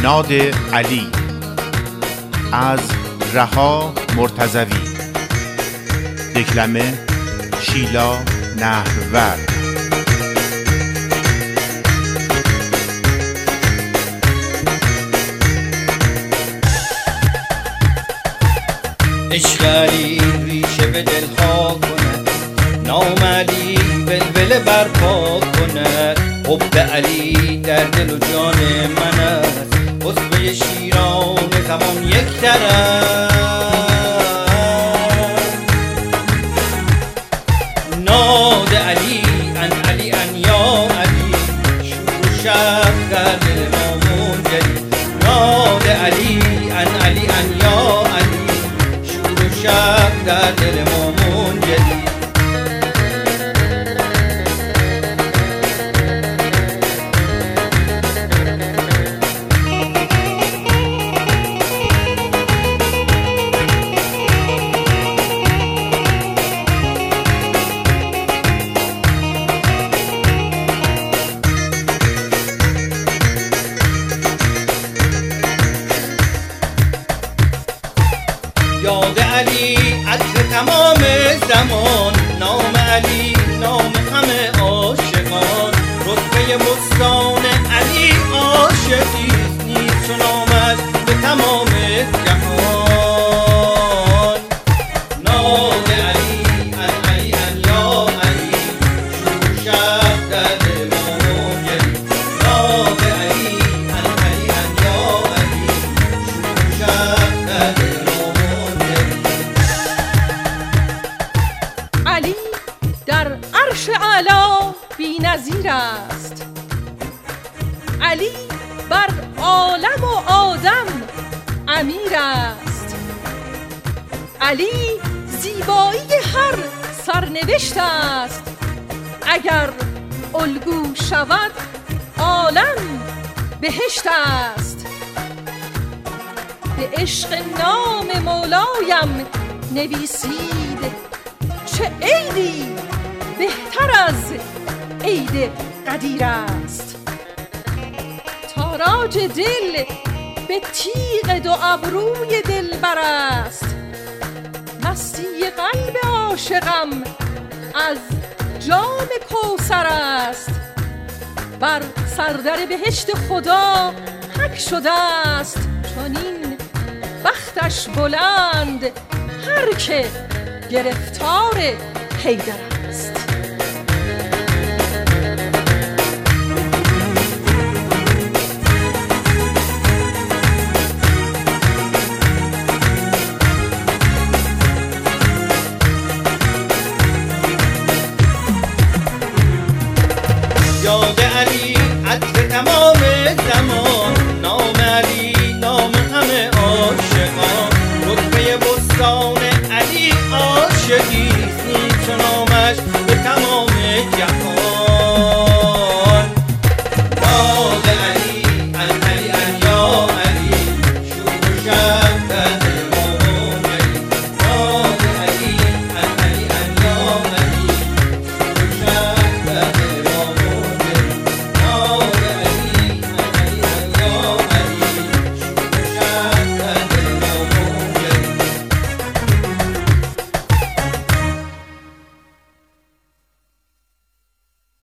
ناد علی از رها مرتضوی، دکلمه شیلا نهرور. عشق علی ریشه به دلها کند، نام علی ولوله برپا کند. حب علی در دل و جان من است، حسن شیران زمان یک طرف. ناد علی ان علی ان یا علی، شور و شب در دل ما منجلی. ناد علی ان علی ان یا علی، شور و شب در دل ما منجلی. یاد علی عطر تمام زمان، نام علی نام همه عاشقان. رتبه بستان علی عاشقی نیست چو نامش به تمام جهان. نام علی ان علی ان یا علی، شور شب در دل ما منجلی. نام علی ان علی ان یا علی، شور شب در دل علی در عرش اعلی بی نظیر است. علی بر عالم و آدم امیر است. علی زیبایی هر سرنوشت است، اگر الگو شود عالم بهشت است. به عشق نام مولایم نویسید، چه عیدی بهتر از عید قدیر است. تاراج دل به تیغ دو ابروی دلبر است. مستی قلب عاشقم از جام کوثر است. بر سردر بهشت خدا حک شده است، چنین بختش بلند هر که گرفتار حیدر است. یاد علی عطر تمام زمان،